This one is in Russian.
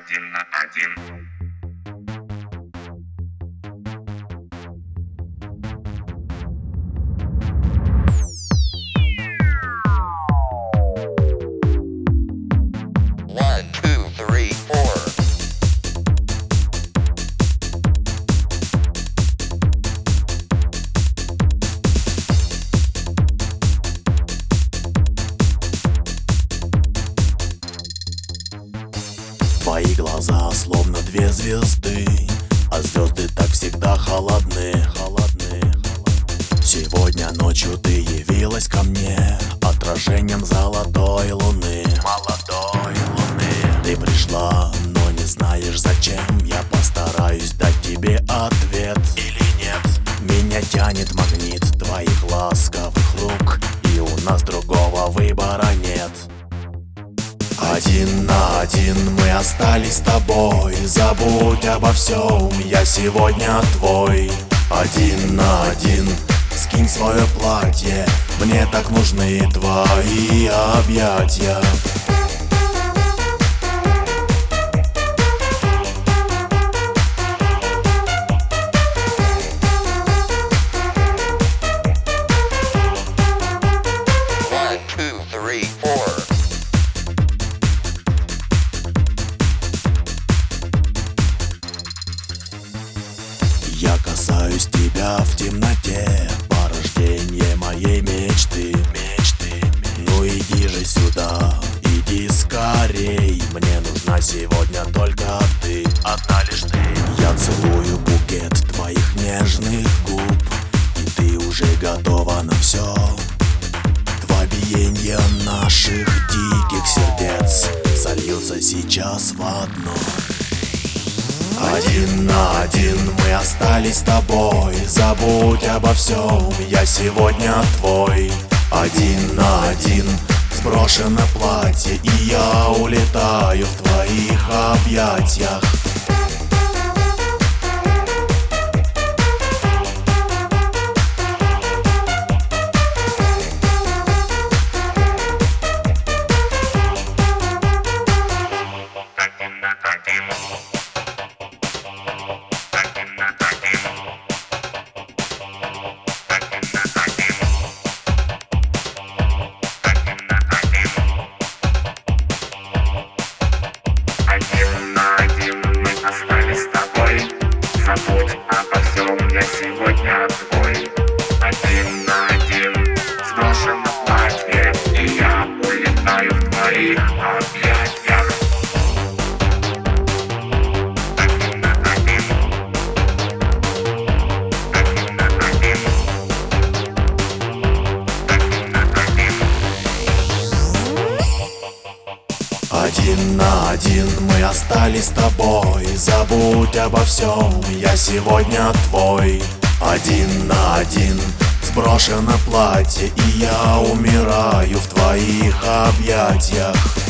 один на один. Твои глаза словно две звезды, а звезды так всегда холодны. Сегодня ночью ты явилась ко мне отражением золотой луны. Ты пришла, но не знаешь зачем. Я постараюсь дать тебе ответ. Или нет? Меня тянет магнит твоих ласковых рук, и у нас другого выбора нет. Один на один мы остались с тобой. Забудь обо всем, я сегодня твой. Один на один скинь свое платье, мне так нужны твои объятия. Я касаюсь тебя в темноте, порождение моей мечты. Ну иди же сюда, иди скорей. Мне нужна сегодня только ты, одна лишь ты. Я целую букет твоих нежных губ, и ты уже готова на все. Два биения наших диких сердец сольются сейчас в одно. Один на один мы остались с тобой. Забудь обо всем, я сегодня твой. Один на один сброшено платье, и я улетаю в твоих объятиях. Один на один. Один на один мы остались с тобой. Забудь обо всем, я сегодня твой. Один на один сброшено платье, и я улетаю в твоих объятиях. Один на один. Один на один. Один на один. Один на один мы остались с тобой. Забудь обо всем, я сегодня твой. Один на один сброшено платье, и я умираю в твоих объятиях.